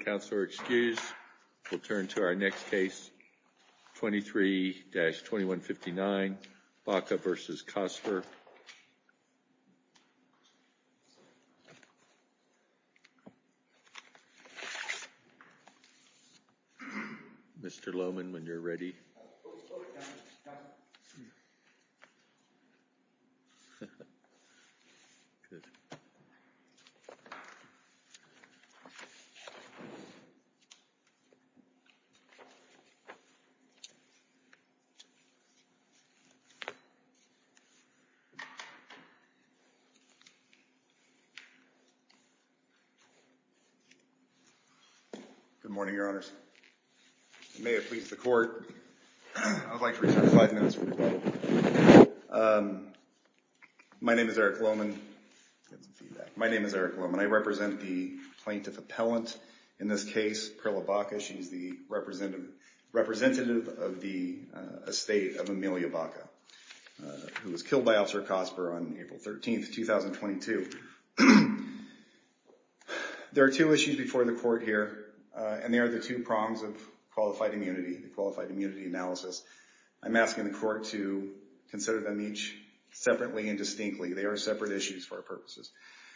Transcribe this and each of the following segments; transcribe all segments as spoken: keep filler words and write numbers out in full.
Counsel are excused. We'll turn to our next case, twenty-three dash twenty-one fifty-nine, Baca versus Cosper. Mister Lohman, when you're ready. Good. Good morning, Your Honors. May it please the Court, I would like to reserve five minutes for rebuttal. Um, my name is Eric Lohman. Get some feedback. My name is Eric Lohman. I represent the plaintiff appellant in this case, Perla Baca. She's the representative representative of the uh, estate of Amelia Baca, uh, who was killed by Officer Cosper on April thirteenth, two thousand twenty-two. There are two issues before the Court here, uh, and they are the two prongs of qualified immunity, the qualified immunity analysis. I'm asking the Court to consider them each separately and distinctly. They are separate issues for our purposes.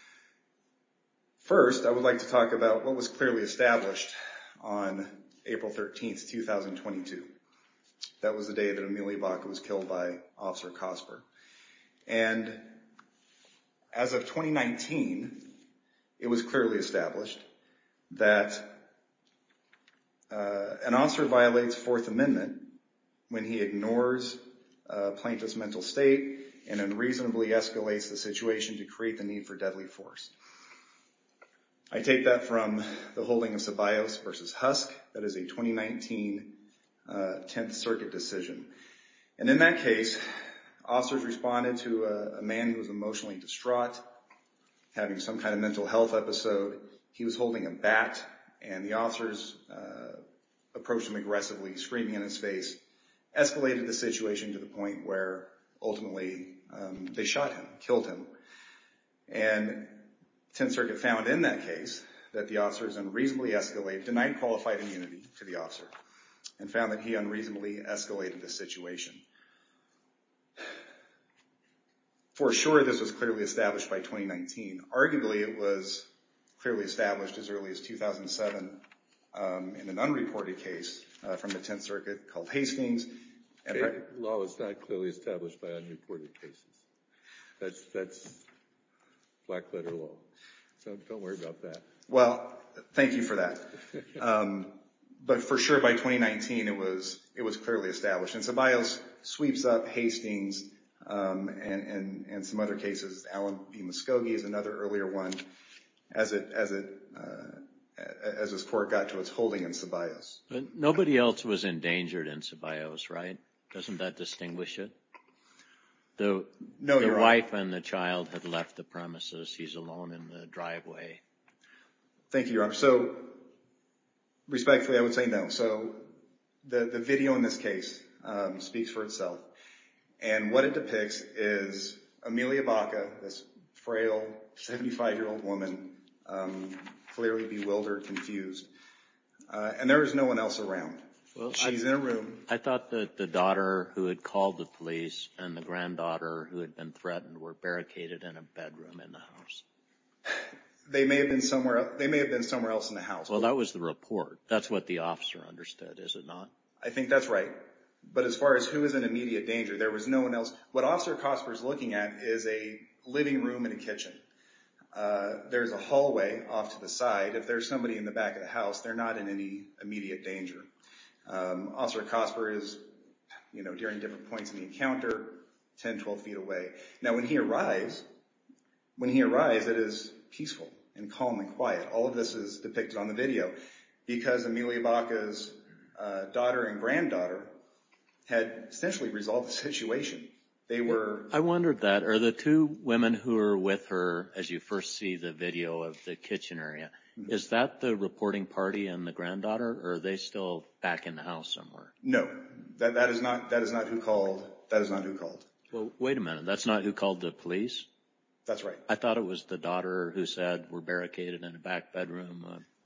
First, I would like to talk about what was clearly established on April thirteenth, two thousand twenty-two. That was the day that Amelia Baca was killed by Officer Cosper. And as of twenty nineteen, it was clearly established that Uh, an officer violates Fourth Amendment when he ignores a plaintiff's mental state and unreasonably escalates the situation to create the need for deadly force. I take that from the holding of Ceballos versus Husk. That is a twenty nineteen uh, tenth Circuit decision. And in that case, officers responded to a, a man who was emotionally distraught, having some kind of mental health episode. He was holding a bat, and the officers uh, approached him aggressively, screaming in his face, escalated the situation to the point where ultimately um, they shot him, killed him. And tenth Circuit found in that case that the officers unreasonably escalated, denied qualified immunity to the officer, and found that he unreasonably escalated the situation. For sure, this was clearly established by twenty nineteen. Arguably, it was clearly established as early as two thousand seven um, in an unreported case uh, from the tenth Circuit called Hastings. And okay. Law is not clearly established by unreported cases. That's that's black letter law. So don't worry about that. Well, thank you for that. um, but for sure, by twenty nineteen, it was it was clearly established. And Ceballos sweeps up Hastings um, and, and and some other cases. Allen v. Muskogee is another earlier one. As it as it uh, as this court got to its holding in Ceballos. But nobody else was endangered in Ceballos, right? Doesn't that distinguish it? The no, the Your wife Honor. and the child had left the premises. He's alone in the driveway. Thank you, Your Honor. So, respectfully, I would say no. So, the the video in this case um, speaks for itself, and what it depicts is Amelia Baca, this frail seventy-five-year-old woman. Um, clearly bewildered, confused. Uh, and there is no one else around. Well, She's I, in a room. I thought that the daughter who had called the police and the granddaughter who had been threatened were barricaded in a bedroom in the house. They may have been somewhere, they may have been somewhere else in the house. Well, that was the report. That's what the officer understood, is it not? I think that's right. But as far as who is in immediate danger, there was no one else. What Officer Cosper is looking at is a living room and a kitchen. Uh, there's a hallway off to the side. If there's somebody in the back of the house, they're not in any immediate danger. Um, Officer Cosper is, you know, during different points in the encounter, ten, twelve feet away. Now, when he arrives, when he arrives, it is peaceful and calm and quiet. All of this is depicted on the video because Amelia Baca's uh, daughter and granddaughter had essentially resolved the situation. They were... I wondered that. Are the two women who are with her, as you first see the video of the kitchen area, mm-hmm. is that the reporting party and the granddaughter, or are they still back in the house somewhere? No, that that is not that is not who called. That is not who called. Well, wait a minute. That's not who called the police? That's right. I thought it was the daughter who said we're barricaded in a back bedroom. Uh,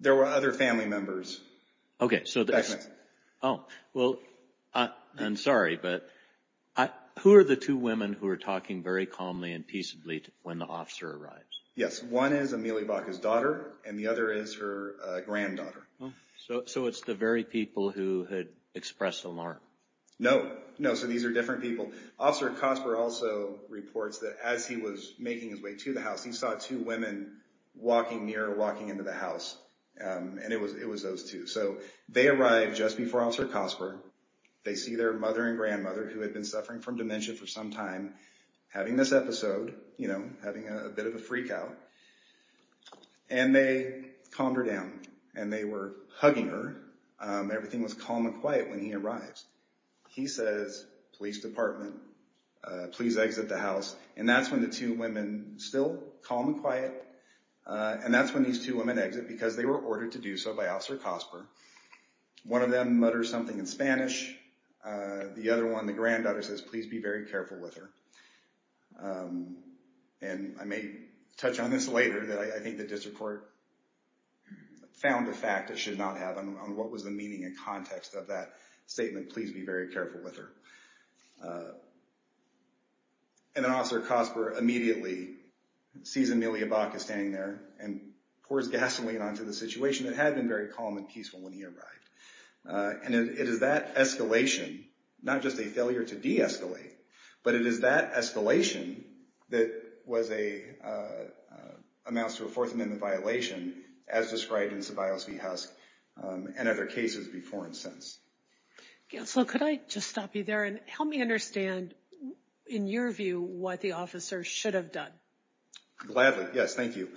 There were other family members. Okay, so that's, oh, well, I, I'm sorry, but I, who are the two women who are talking very calmly and peaceably when the officer arrives? Yes, one is Amelia Baca's daughter, and the other is her uh, granddaughter. Oh, so, so it's the very people who had expressed alarm. No, no, so these are different people. Officer Cosper also reports that as he was making his way to the house, he saw two women walking near or walking into the house, um, and it was it was those two. So they arrived just before Officer Cosper. They see their mother and grandmother, who had been suffering from dementia for some time, having this episode, you know, having a, a bit of a freak out. And they calmed her down, and they were hugging her. Um, everything was calm and quiet when he arrives. He says, police department, uh, please exit the house. And that's when the two women, still calm and quiet, uh, and that's when these two women exit because they were ordered to do so by Officer Cosper. One of them mutters something in Spanish. Uh, the other one, the granddaughter, says, please be very careful with her. Um, and I may touch on this later, that I, I think the district court found a fact it should not have on, on what was the meaning and context of that statement, please be very careful with her. Uh, and then Officer Cosper immediately sees Amelia Baca standing there and pours gasoline onto the situation that had been very calm and peaceful when he arrived. Uh, and it, it is that escalation, not just a failure to de-escalate, but it is that escalation that was a, uh, uh, amounts to a Fourth Amendment violation as described in Ceballos v. Husk, um, and other cases before and since. So could I just stop you there and help me understand, in your view, what the officer should have done? Gladly. Yes, thank you.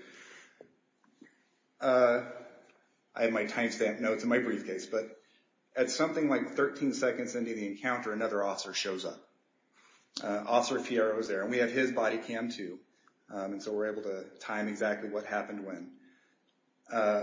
Uh, I have my timestamp notes in my briefcase, but at something like thirteen seconds into the encounter, another officer shows up. Uh, Officer Fierro is there, and we have his body cam too, um, and so we're able to time exactly what happened when. Uh,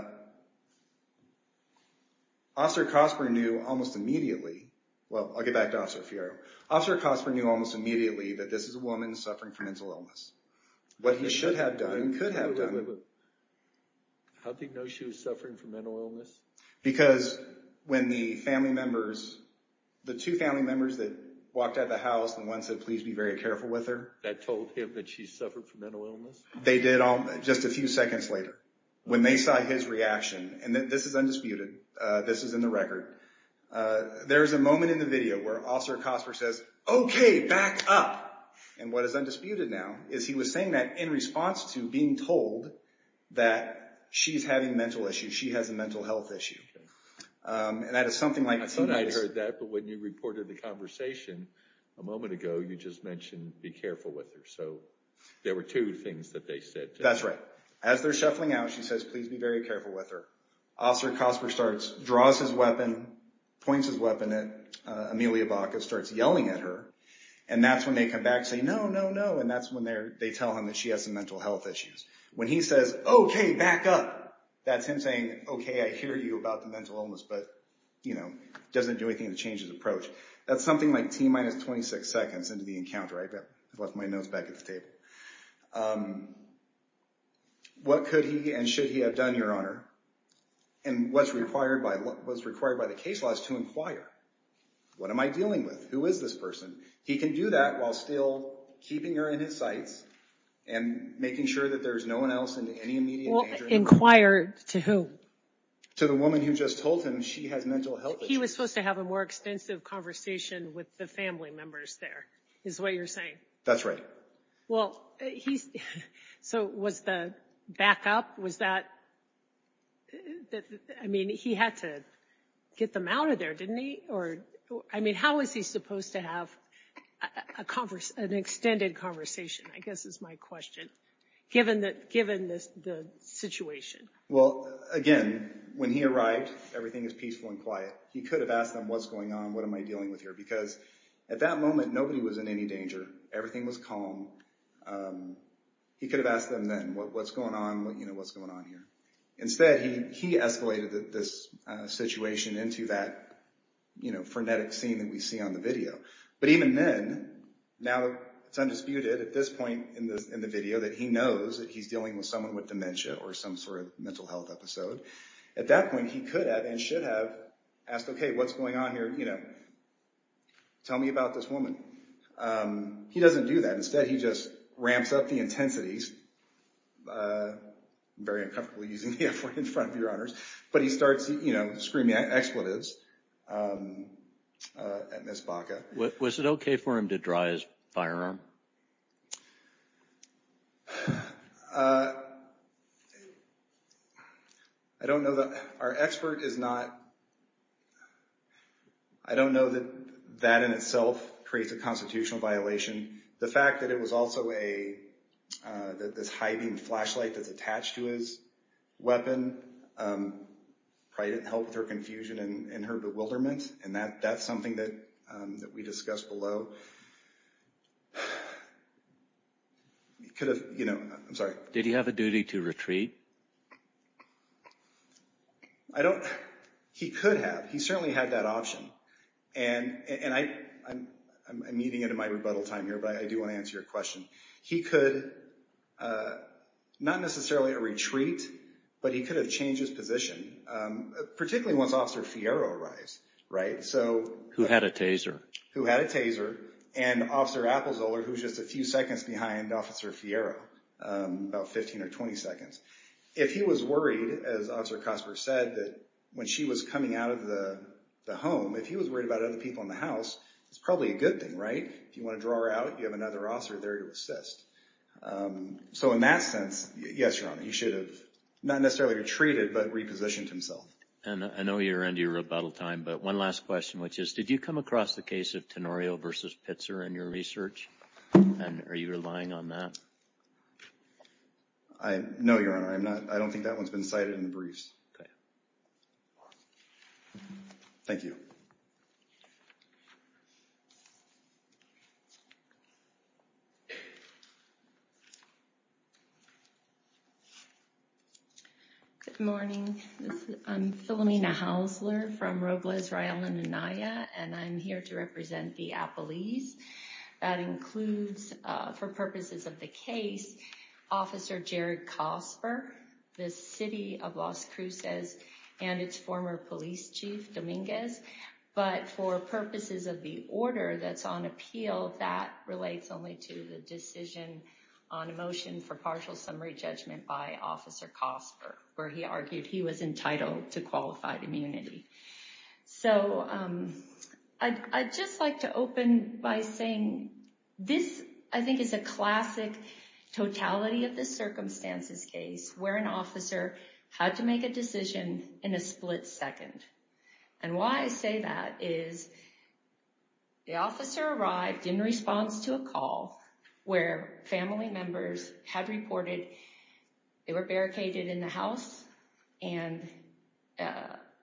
Officer Cosper knew almost immediately, well, I'll get back to Officer Fierro. Officer Cosper knew almost immediately that this is a woman suffering from mental illness. What he should have done and could have done. How did he know she was suffering from mental illness? Because when the family members, the two family members that walked out of the house, and one said, please be very careful with her. That told him that she suffered from mental illness? They did all, just a few seconds later. When they saw his reaction, and th- this is undisputed, uh, this is in the record, uh, there's a moment in the video where Officer Cosper says, okay, back up. And what is undisputed now is he was saying that in response to being told that she's having mental issues, she has a mental health issue. Um, and that is something like... I thought I'd heard that, but when you reported the conversation a moment ago, you just mentioned be careful with her. So there were two things that they said. That's right. As they're shuffling out, she says, please be very careful with her. Officer Cosper starts, draws his weapon, points his weapon at uh, Amelia Baca, starts yelling at her. And that's when they come back and say, no, no, no. And that's when they're, they tell him that she has some mental health issues. When he says, okay, back up, that's him saying, okay, I hear you about the mental illness, but, you know, doesn't do anything to change his approach. That's something like T minus twenty-six seconds into the encounter. I've left my notes back at the table. Um, what could he and should he have done, Your Honor? And what's required by, what's required by the case law is to inquire. What am I dealing with? Who is this person? He can do that while still keeping her in his sights and making sure that there's no one else in any immediate well, danger. Inquire to whom? To the woman who just told him she has mental health issues. He was supposed to have a more extensive conversation with the family members there, is what you're saying. That's right. Well, he's, so was the backup, was that, that, I mean, he had to get them out of there, didn't he? Or, I mean, how was he supposed to have a, a converse, an extended conversation, I guess is my question, given the, given this, the situation? Well, again, when he arrived, everything is peaceful and quiet. He could have asked them, what's going on? What am I dealing with here? Because at that moment, nobody was in any danger. Everything was calm. Um, he could have asked them then, what, what's going on? What, you know, what's going on here? Instead, he, he escalated the, this uh, situation into that, you know, frenetic scene that we see on the video. But even then, now it's undisputed at this point in the, in the video that he knows that he's dealing with someone with dementia or some sort of mental health episode. At that point, he could have and should have asked, okay, what's going on here? You know, tell me about this woman. Um, he doesn't do that. Instead, he just ramps up the intensities. Uh, I'm very uncomfortable using the F word in front of your honors, but he starts, you know, screaming expletives um, uh, at Miss Baca. Was it okay for him to draw his firearm? Uh, I don't know that our expert is not. I don't know that that in itself creates a constitutional violation. The fact that it was also a uh, that this high beam flashlight that's attached to his weapon um, probably didn't help with her confusion and, and her bewilderment, and that that's something that um, that we discussed below. Could have, you know, I'm sorry. Did he have a duty to retreat? I don't. He could have. He certainly had that option, and and I I'm I'm eating into my rebuttal time here, but I, I do want to answer your question. He could, uh, not necessarily a retreat, but he could have changed his position, um, particularly once Officer Fierro arrives, right? So who had a taser? Who had a taser, and Officer Applezoller, who's just a few seconds behind Officer Fierro, um, about fifteen or twenty seconds. If he was worried, as Officer Cosper said, that when she was coming out of the, the home, if he was worried about other people in the house, it's probably a good thing, right? If you want to draw her out, you have another officer there to assist. Um, so in that sense, yes, Your Honor, he should have not necessarily retreated, but repositioned himself. And I know you're into your rebuttal time, but one last question, which is, did you come across the case of Tenorio versus Pitzer in your research? And are you relying on that? I, no, Your Honor, I'm not. I don't think that one's been cited in the briefs. Okay. Thank you. Good morning. This is, I'm Philomena Hausler from Robles, Rael, and Anaya, and I'm here to represent the appellees. That includes, uh, for purposes of the case, Officer Jared Cosper, the City of Las Cruces, and its former police chief, Dominguez. But for purposes of the order that's on appeal, that relates only to the decision on a motion for partial summary judgment by Officer Cosper, where he argued he was entitled to qualified immunity. So um, I'd, I'd just like to open by saying this, I think, is a classic totality of the circumstances case where an officer had to make a decision in a split second. And why I say that is the officer arrived in response to a call where family members had reported they were barricaded in the house and uh,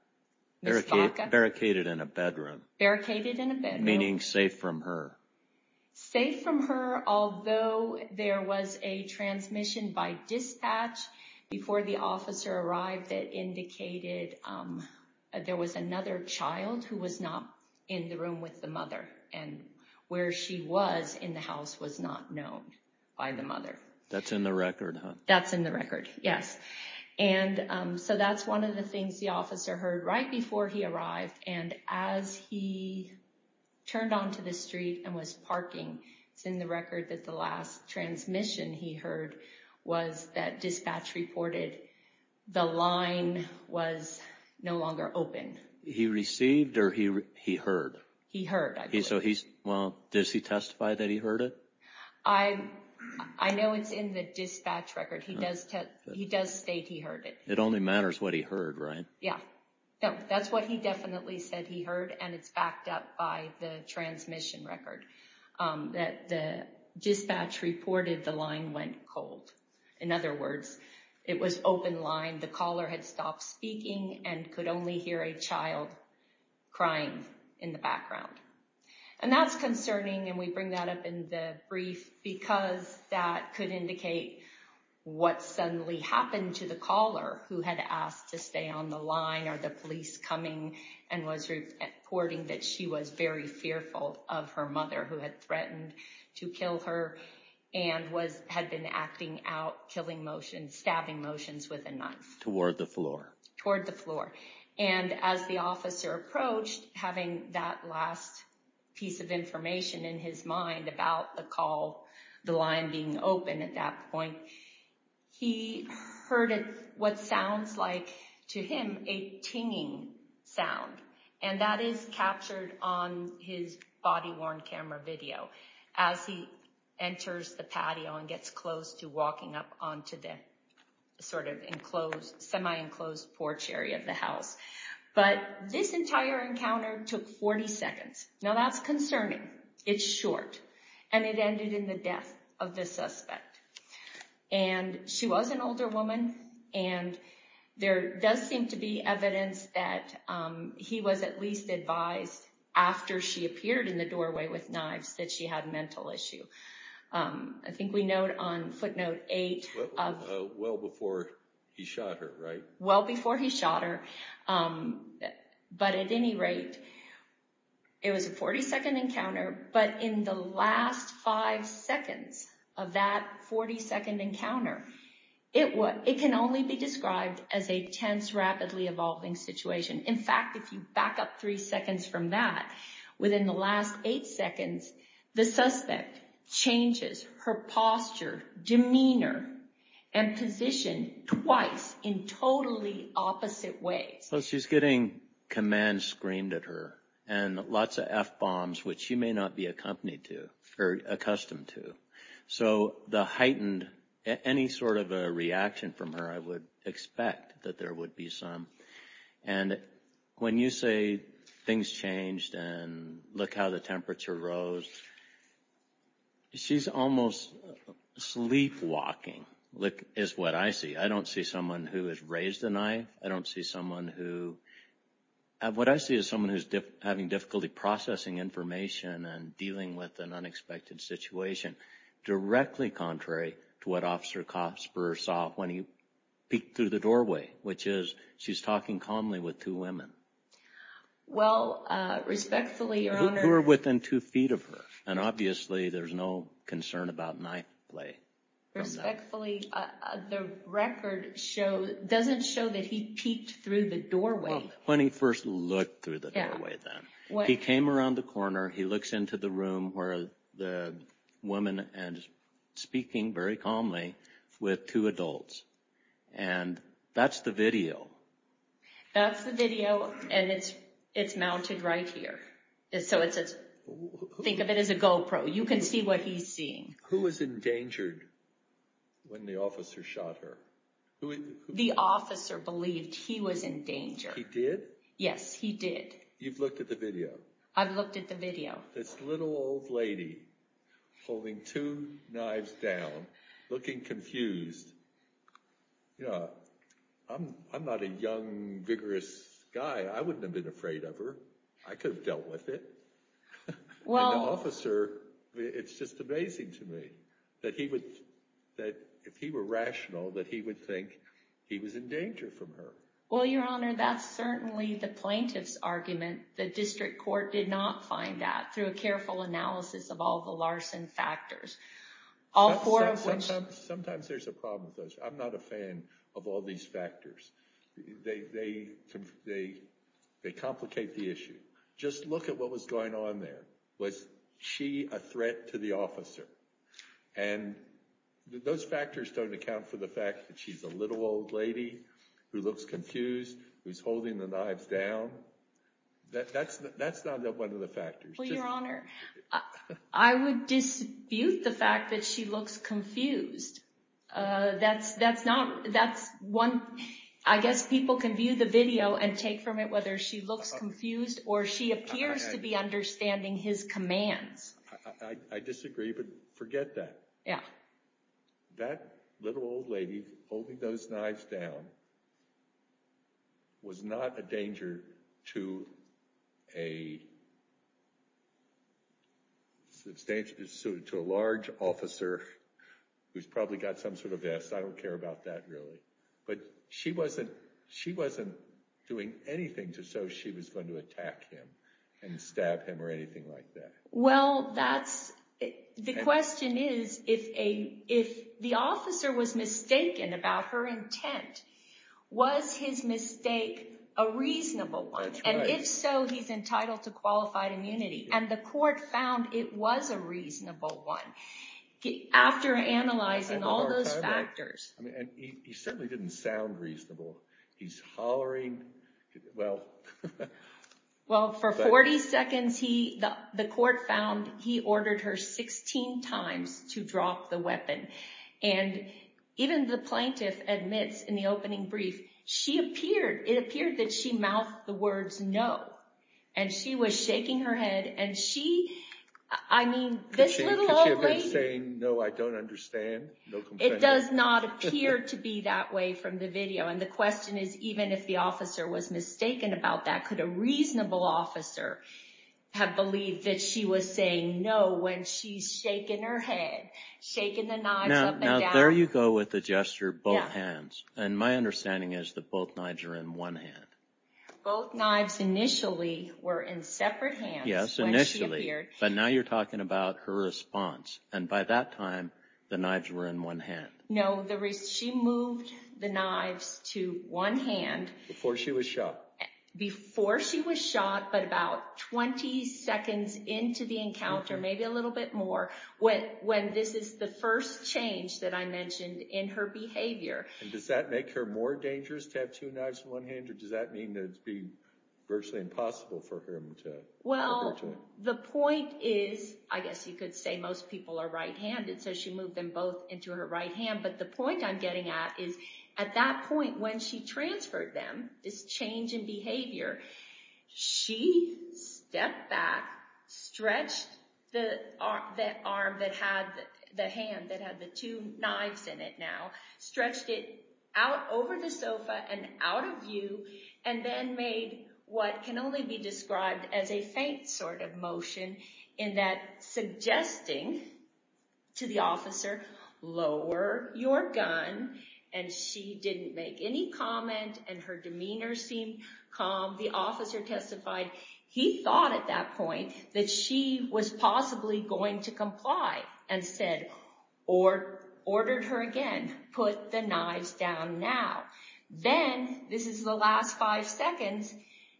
Miz Baca, barricaded in a bedroom. Barricaded in a bedroom. Meaning safe from her. Safe from her, although there was a transmission by dispatch before the officer arrived that indicated um, there was another child who was not in the room with the mother, and where she was in the house was not known by the mother. That's in the record, huh? That's in the record, yes. And um, so that's one of the things the officer heard right before he arrived, and as he turned onto the street and was parking, it's in the record that the last transmission he heard was that dispatch reported the line was no longer open. He received or he he heard? He heard, I believe. He, so he's, well, does he testify that he heard it? I I know it's in the dispatch record. He does te- he does state he heard it. It only matters what he heard, right? Yeah. No, that's what he definitely said he heard, and it's backed up by the transmission record, um, that the dispatch reported the line went cold. In other words, it was open line. The caller had stopped speaking and could only hear a child crying in the background. And that's concerning, and we bring that up in the brief because that could indicate what suddenly happened to the caller who had asked to stay on the line, or the police coming and was reporting that she was very fearful of her mother, who had threatened to kill her and was had been acting out killing motions, stabbing motions with a knife. Toward the floor. toward the floor. And as the officer approached, having that last piece of information in his mind about the call, the line being open at that point, he heard it, what sounds like to him a tinging sound. And that is captured on his body-worn camera video as he enters the patio and gets close to walking up onto the sort of enclosed, semi-enclosed porch area of the house. But this entire encounter took forty seconds. Now that's concerning. It's short. And it ended in the death of the suspect. And she was an older woman, and there does seem to be evidence that um, he was at least advised after she appeared in the doorway with knives that she had a mental issue. Um, I think we note on footnote eight well, of... Uh, well before he shot her, right? Well before he shot her. Um, but at any rate, it was a forty second encounter, but in the last five seconds of that forty second encounter, it was, it can only be described as a tense, rapidly evolving situation. In fact, if you back up three seconds from that, within the last eight seconds, the suspect changes her posture, demeanor, and position twice in totally opposite ways. Well, she's getting commands screamed at her and lots of F-bombs, which she may not be accompanied to or accustomed to. So the heightened, any sort of a reaction from her, I would expect that there would be some. And when you say things changed and look how the temperature rose, she's almost sleepwalking, look, is what I see. I don't see someone who has raised a knife. I don't see someone who, what I see is someone who's dif- having difficulty processing information and dealing with an unexpected situation, directly contrary to what Officer Cosper saw when he peeked through the doorway, which is she's talking calmly with two women. Well, uh, respectfully, Your who, Honor. Who are within two feet of her. And obviously there's no concern about knife play. Respectfully, uh, uh, the record show doesn't show that he peeked through the doorway. Well, when he first looked through the Yeah. doorway then. What? He came around the corner, he looks into the room where the woman and speaking very calmly with two adults. And that's the video. That's the video, and it's it's mounted right here. So it's a, think of it as a GoPro. You can see what he's seeing. Who was endangered when the officer shot her? Who, who, The officer believed he was in danger. He did? Yes, he did. You've looked at the video. I've looked at the video. This little old lady holding two knives down, looking confused. You know, I'm I'm not a young, vigorous guy. I wouldn't have been afraid of her. I could have dealt with it. Well, and the officer, it's just amazing to me that he would, that if he were rational, that he would think he was in danger from her. Well, Your Honor, that's certainly the plaintiff's argument. The district court did not find that through a careful analysis of all the Larson factors. All some, four some, of which... Sometimes, sometimes there's a problem with those. I'm not a fan of all these factors. They, they, they, they complicate the issue. Just look at what was going on there. Was she a threat to the officer? And th- those factors don't account for the fact that she's a little old lady who looks confused, who's holding the knives down. That, that's, that's not one of the factors. Well, Just, Your Honor, I, I would dispute the fact that she looks confused. Uh, that's, that's not, that's one... I guess people can view the video and take from it whether she looks confused or she appears I, I, to be understanding his commands. I, I, I disagree, but forget that. Yeah. That little old lady holding those knives down was not a danger to a substantial, to a large officer who's probably got some sort of vest. I don't care about that really. But she wasn't, she wasn't doing anything to show she was going to attack him and stab him or anything like that. Well, that's, the question is, if a, if the officer was mistaken about her intent, was his mistake a reasonable one? That's and right. if so, he's entitled to qualified immunity. And the court found it was a reasonable one. After analyzing all those factors. I mean, and he, he certainly didn't sound reasonable. He's hollering, well. Well, for but, forty seconds, he the, the court found he ordered her sixteen times to drop the weapon. And even the plaintiff admits in the opening brief, she appeared, it appeared that she mouthed the words no. And she was shaking her head, and she... I mean, this she, little could old she have lady... been saying, no, I don't understand? No complaint? It does not appear to be that way from the video. And the question is, even if the officer was mistaken about that, could a reasonable officer have believed that she was saying no when she's shaking her head, shaking the knives now, up and now down? Now, there you go with the gesture, both yeah. hands. And my understanding is that both knives are in one hand. Both knives initially were in separate hands yes, when initially, she appeared. But now you're talking about her response. And by that time, the knives were in one hand. No, the re- she moved the knives to one hand. Before she was shot. Before she was shot, but about twenty seconds into the encounter, mm-hmm. maybe a little bit more, when when this is the first change that I mentioned in her behavior. And does that make her more dangerous to have two knives in one hand, or does that mean that it's be virtually impossible for him to... Well, for her to... the point is, I guess you could say most people are right-handed, so she moved them both into her right hand. But the point I'm getting at is, at that point, when she transferred them, this change in behavior, she stepped back, stretched the, ar- the arm that had the, the hand that had the two knives in it now, stretched it out over the sofa and out of view, and then made what can only be described as a faint sort of motion, in that suggesting to the officer, lower your gun. And she didn't make any comment, and her demeanor seemed calm. The officer testified he thought at that point that she was possibly going to comply, and said, or ordered her again, put the knives down now. Then, this is the last five seconds,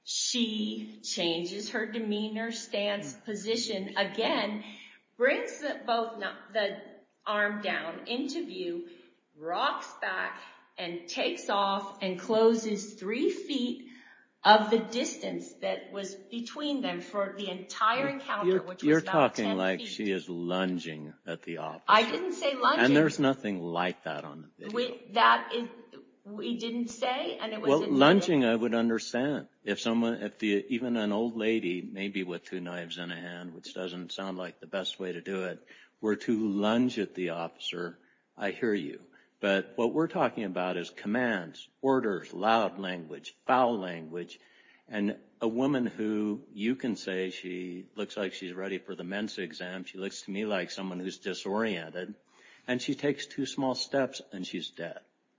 she changes her demeanor, stance, position again, brings the, both the arm down into view, rocks back, and takes off and closes three feet of the distance that was between them for the entire encounter, you're, which was you're about talking ten like feet. she is lunging at the officer. I didn't say lunging. And there's nothing like that on the video. We, that is, we didn't say, and it was well, admitted. Lunging I would understand. If someone, if the even an old lady, maybe with two knives in a hand, which doesn't sound like the best way to do it, were to lunge at the officer, I hear you. But what we're talking about is commands, orders, loud language, foul language, and a woman who you can say she looks like she's ready for the Mensa exam. She looks to me like someone who's disoriented, and she takes two small steps and she's dead.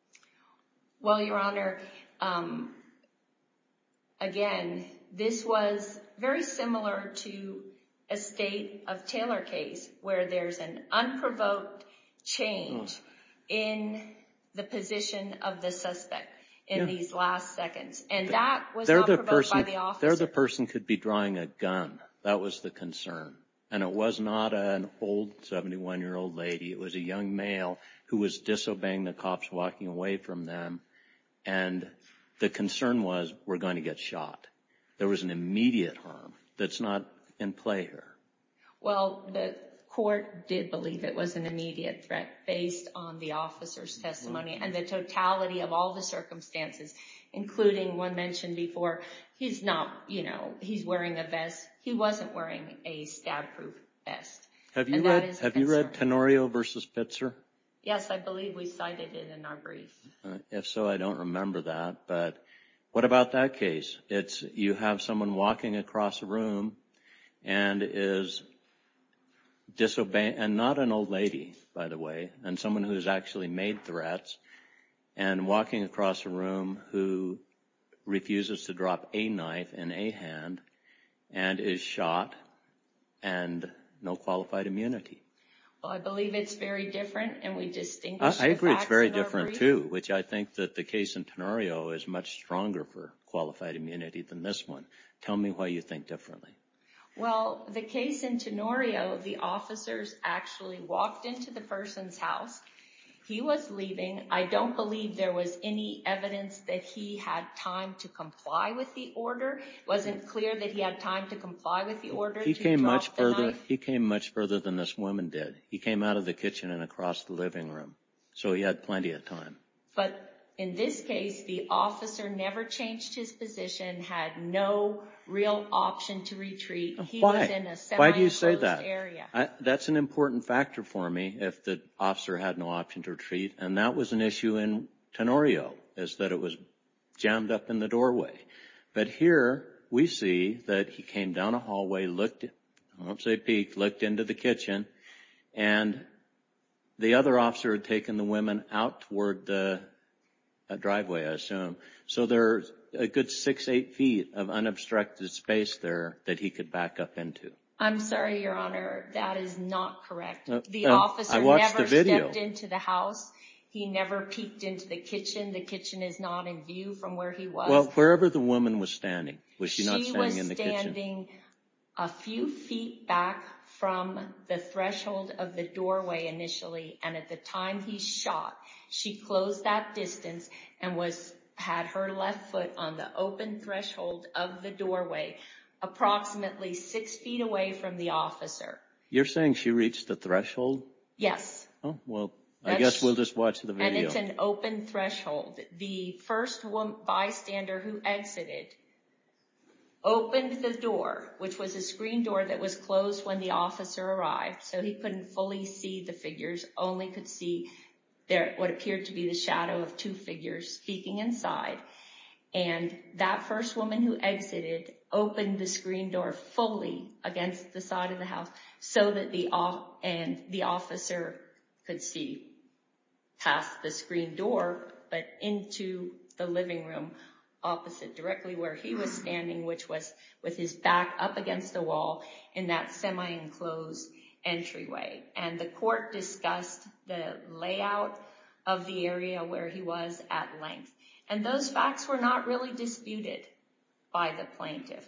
Well, Your Honor, um, again, this was very similar to a State of Taylor case where there's an unprovoked change oh. in the position of the suspect in yeah. these last seconds. And the, that was not the provoked person, by the officer. There the person could be drawing a gun. That was the concern. And it was not an old seventy-one-year-old lady. It was a young male who was disobeying the cops, walking away from them. And the concern was, we're going to get shot. There was an immediate harm that's not in play here. Well, the court did believe it was an immediate threat based on the officer's testimony mm-hmm. and the totality of all the circumstances, including one mentioned before. He's not, you know, he's wearing a vest. He wasn't wearing a stab-proof vest. Have you read, have you read Tenorio versus Pitzer? Yes, I believe we cited it in our brief. Uh, if so, I don't remember that. But what about that case? It's you have someone walking across a room and is disobeying, and not an old lady, by the way, and someone who has actually made threats, and walking across a room who refuses to drop a knife in a hand and is shot, and no qualified immunity. Well, I believe it's very different, and we distinguish I, I the agree it's facts very in our different brief. too, which I think that the case in Tenorio is much stronger for qualified immunity than this one. Tell me why you think differently. Well, the case in Tenorio, the officers actually walked into the person's house. He was leaving. I don't believe there was any evidence that he had time to comply with the order. It wasn't clear that he had time to comply with the order. He to came drop much the further. knife. He came much further than this woman did. He came out of the kitchen and across the living room, so he had plenty of time. But in this case, the officer never changed his position, had no real option to retreat. He Why? was in a Why do you say semi-enclosed that? area. I, that's an important factor for me if the officer had no option to retreat, and that was an issue in Tenorio, is that it was jammed up in the doorway. But here we see that he came down a hallway, looked, I won't say peeked, looked into the kitchen, and the other officer had taken the women out toward the uh, driveway, I assume. So there's a good six, eight feet of unobstructed space there that he could back up into. I'm sorry, Your Honor, that is not correct. Uh, the uh, officer I watched never the video. stepped into the house. He never peeked into the kitchen. The kitchen is not in view from where he was. Well, wherever the woman was standing, was she, she not standing was in the standing kitchen? a few feet back from the threshold of the doorway initially, and at the time he shot, she closed that distance and was had her left foot on the open threshold of the doorway, approximately six feet away from the officer. You're saying she reached the threshold? Yes. Oh, well, I That's, guess we'll just watch the video. And it's an open threshold. The first one, bystander who exited opened the door, which was a screen door that was closed when the officer arrived, so he couldn't fully see the figures, only could see there what appeared to be the shadow of two figures speaking inside. And that first woman who exited opened the screen door fully against the side of the house so that the and the officer could see past the screen door, but into the living room opposite, directly where he was standing, which was with his back up against the wall in that semi-enclosed entryway. And the court discussed the layout of the area where he was at length. And those facts were not really disputed by the plaintiff.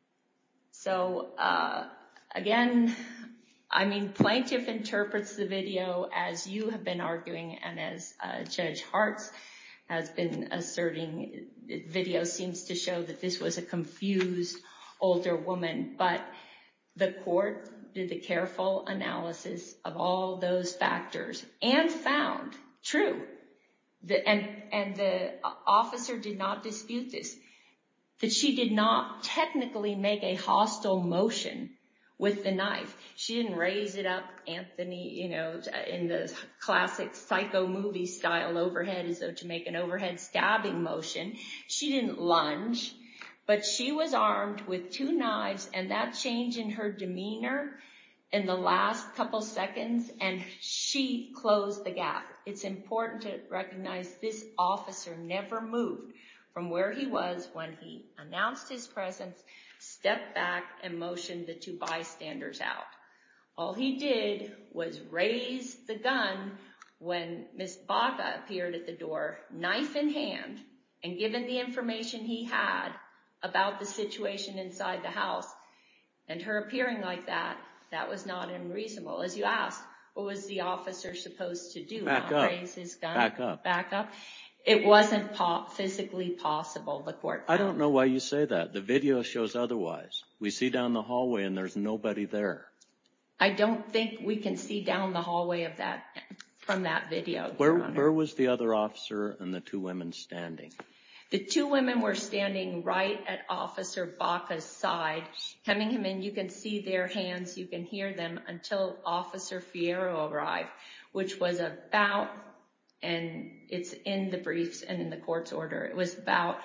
So, uh, again, I mean, plaintiff interprets the video as you have been arguing and as uh, Judge Hartz has been asserting. The video seems to show that this was a confused older woman, but the court did the careful analysis of all those factors and found, true, the, and, and the officer did not dispute this, that she did not technically make a hostile motion with the knife. She didn't raise it up, Anthony, you know, in the classic psycho movie style overhead as though to make an overhead stabbing motion. She didn't lunge, but she was armed with two knives, and that change in her demeanor in the last couple seconds, and she closed the gap. It's important to recognize this officer never moved from where he was when he announced his presence, stepped back, and motioned the two bystanders out. All he did was raise the gun when Miss Baca appeared at the door, knife in hand, and given the information he had about the situation inside the house, and her appearing like that, that was not unreasonable. As you asked, what was the officer supposed to do? Back not up. raise his gun? Back up. Back up. It wasn't po- physically possible, the court found. I don't know why you say that. The video shows otherwise. We see down the hallway and there's nobody there. I don't think we can see down the hallway of that from that video, Where, Your Honor. where was the other officer and the two women standing? The two women were standing right at Officer Baca's side, hemming him in. You can see their hands. You can hear them until Officer Fierro arrived, which was about, and it's in the briefs and in the court's order, it was about,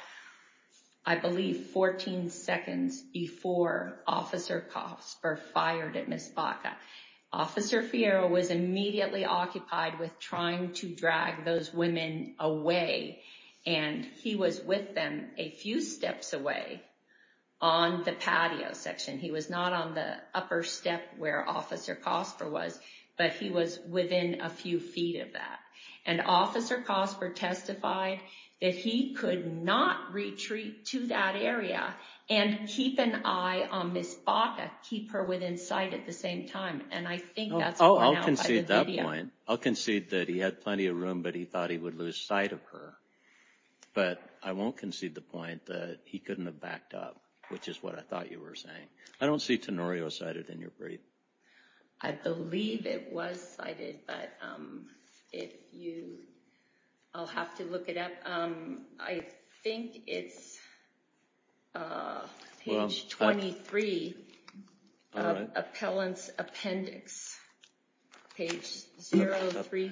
I believe, fourteen seconds before Officer Cosper fired at Miss Baca. Officer Fierro was immediately occupied with trying to drag those women away, and he was with them a few steps away on the patio section. He was not on the upper step where Officer Cosper was, but he was within a few feet of that. And Officer Cosper testified that he could not retreat to that area and keep an eye on Miss Baca, keep her within sight at the same time. And I think that's Oh, borne I'll out concede by the that video. point. I'll concede that he had plenty of room, but he thought he would lose sight of her. But I won't concede the point that he couldn't have backed up, which is what I thought you were saying. I don't see Tenorio cited in your brief. I believe it was cited, but um, if you, I'll have to look it up. Um, I think it's uh, page Well, twenty-three all of right. Appellant's Appendix, page zero three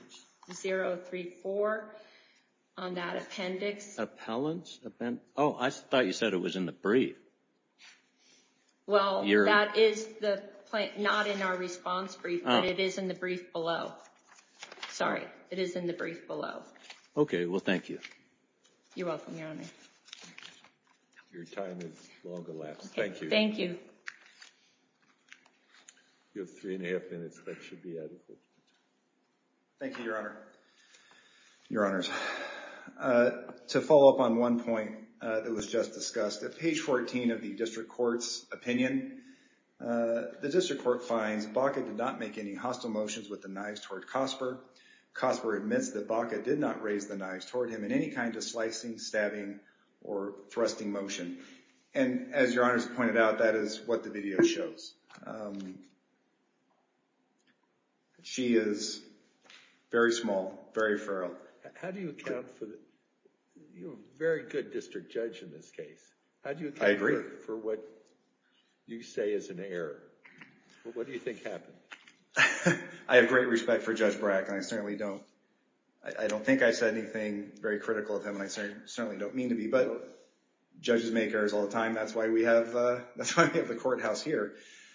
four on that appendix. Appellants? Appen- oh, I thought you said it was in the brief. Well, You're- that is the plan, not in our response brief, but Oh. it is in the brief below. Sorry, it is in the brief below. Okay, well, thank you. You're welcome, Your Honor. Your time is long elapsed. Okay, Thank you. Thank you. You have three and a half minutes. That should be adequate. Thank you, Your Honor. Your Honors. Uh, to follow up on one point uh, that was just discussed, at page fourteen of the district court's opinion, uh, the district court finds Baca did not make any hostile motions with the knives toward Cosper. Cosper admits that Baca did not raise the knives toward him in any kind of slicing, stabbing, or thrusting motion. And as Your Honors have pointed out, that is what the video shows. Um, she is very small, very frail. How do you account for the, you're a very good district judge in this case. How do you account I agree. For, for what you say is an error? What do you think happened? I have great respect for Judge Brack, and I certainly don't, I, I don't think I said anything very critical of him, and I cer- certainly don't mean to be, but judges make errors all the time. That's why we have, uh, that's why we have the courthouse here.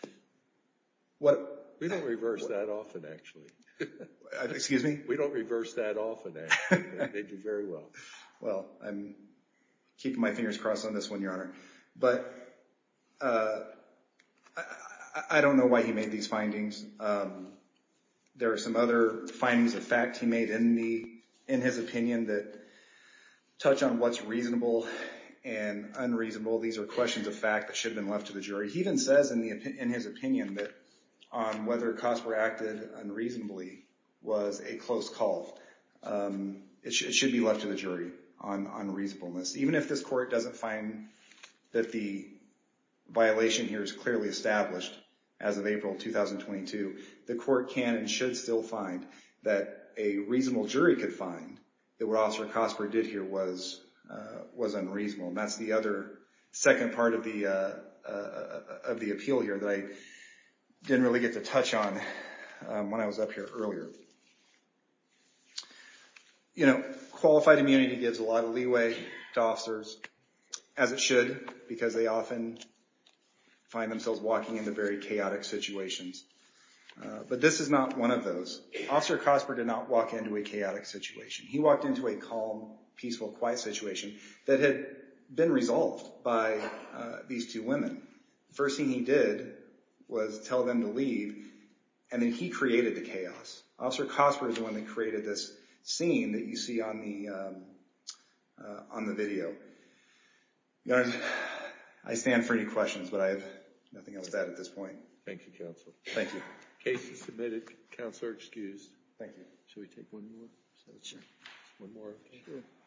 What? We don't reverse that often, actually. Uh, excuse me? We don't reverse that often, actually. They do very well. Well, I'm keeping my fingers crossed on this one, Your Honor. But uh, I, I, I don't know why he made these findings. Um, there are some other findings of fact he made in the in his opinion that touch on what's reasonable and unreasonable. These are questions of fact that should have been left to the jury. He even says in the in his opinion that on whether Cosper acted unreasonably was a close call. Um, it, sh- it should be left to the jury on, on reasonableness. Even if this court doesn't find that the violation here is clearly established as of April two thousand twenty-two, the court can and should still find that a reasonable jury could find that what Officer Cosper did here was uh, was unreasonable. And that's the other second part of the uh, uh, of the appeal here that I didn't really get to touch on um, when I was up here earlier. You know, qualified immunity gives a lot of leeway to officers, as it should, because they often find themselves walking into very chaotic situations. Uh, but this is not one of those. Officer Cosper did not walk into a chaotic situation. He walked into a calm, peaceful, quiet situation that had been resolved by uh, these two women. The first thing he did was tell them to leave, and then he created the chaos. Officer Cosper is the one that created this scene that you see on the um, uh, on the video. You know, I stand for any questions, but I have nothing else to add at this point. Thank you, counsel. Thank you. Case is submitted. Counselor excused. Thank you. Should we take one more? One more. Sure.